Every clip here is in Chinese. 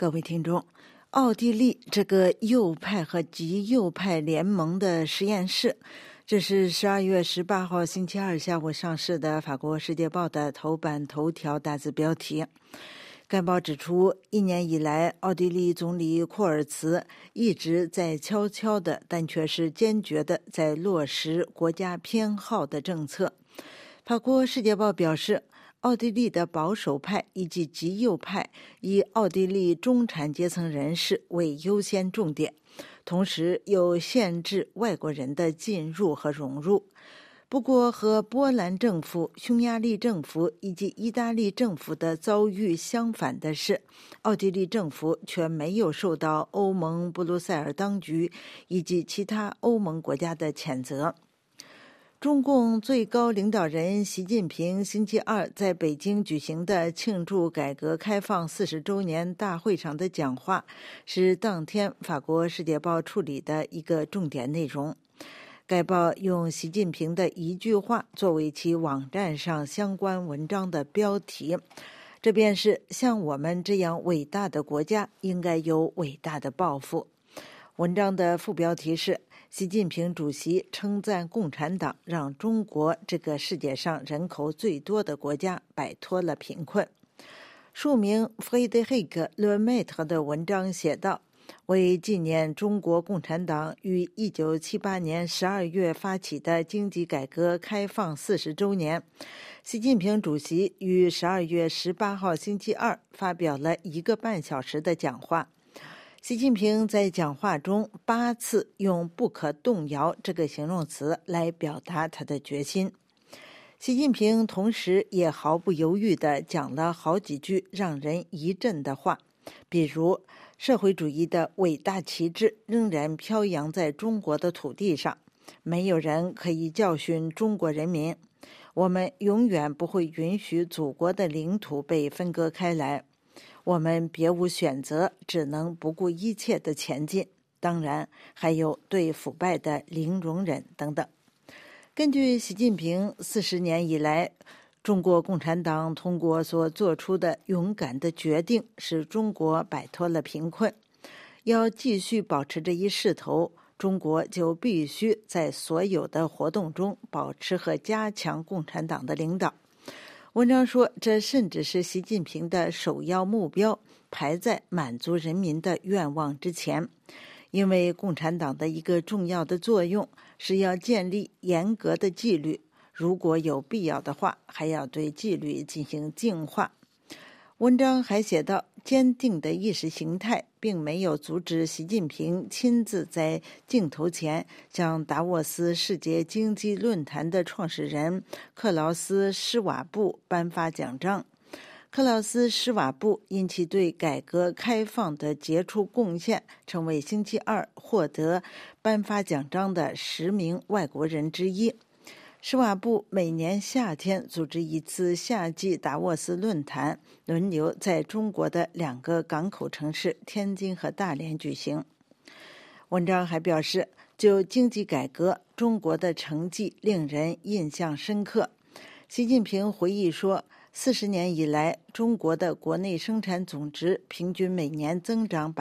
各位听众，奥地利这个右派和极右派联盟的实验室，这是12月18号星期二下午上市的法国《世界报》的头版头条大字标题。该报指出，1年以来，奥地利总理库尔茨一直在悄悄的，但却是坚决的在落实国家偏好的政策。法国《世界报》表示，奥地利的保守派以及极右派以奥地利中产阶层人士为优先重点，同时又限制外国人的进入和融入。不过，和波兰政府、匈牙利政府以及意大利政府的遭遇相反的是，奥地利政府却没有受到欧盟布鲁塞尔当局以及其他欧盟国家的谴责。中共最高领导人习近平星期二在北京举行的庆祝改革开放40周年大会上的讲话，是当天法国《世界报》处理的一个重点内容。该报用习近平的一句话作为其网站上相关文章的标题，这便是像我们这样伟大的国家应该有伟大的抱负。文章的副标题是习近平主席称赞共产党让中国这个世界上人口最多的国家摆脱了贫困。署名弗雷德黑克·勒梅特的文章写道，为纪念中国共产党于1978年12月发起的经济改革开放40周年，习近平主席于12月18号星期二发表了1个半小时的讲话。习近平在讲话中8次用不可动摇这个形容词来表达他的决心。习近平同时也毫不犹豫地讲了好几句让人一震的话，比如社会主义的伟大旗帜仍然飘扬在中国的土地上，没有人可以教训中国人民，我们永远不会允许祖国的领土被分割开来，我们别无选择，只能不顾一切地前进，当然还有对腐败的零容忍等等。根据习近平40年以来中国共产党通过所做出的勇敢的决定，使中国摆脱了贫困。要继续保持这一势头，中国就必须在所有的活动中保持和加强共产党的领导。文章说，这甚至是习近平的首要目标，排在满足人民的愿望之前。因为共产党的一个重要的作用是要建立严格的纪律，如果有必要的话，还要对纪律进行净化。文章还写道，坚定的意识形态并没有阻止习近平亲自在镜头前向达沃斯世界经济论坛的创始人克劳斯·施瓦布颁发奖章。克劳斯·施瓦布因其对改革开放的杰出贡献，成为星期二获得颁发奖章的10名外国人之一。施瓦布每年夏天组织一次夏季达沃斯论坛，轮流在中国的2个港口城市天津和大连举行。文章还表示，就经济改革，中国的成绩令人印象深刻。习近平回忆说，40年以来，中国的国内生产总值平均每年增长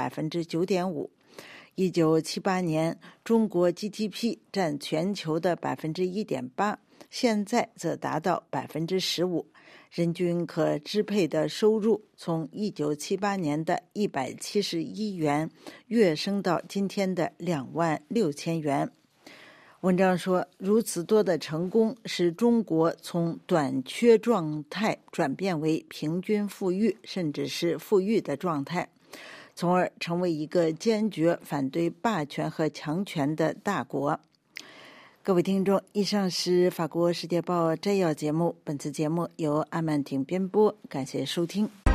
9.5%。1978年，中国 GDP 占全球的 1.8%， 现在则达到 15%。人均可支配的收入从1978年的171元跃升到今天的26000元。文章说，如此多的成功使中国从短缺状态转变为平均富裕，甚至是富裕的状态，从而成为一个坚决反对霸权和强权的大国。各位听众，以上是法国《世界报》摘要节目，本次节目由阿曼婷编播，感谢收听。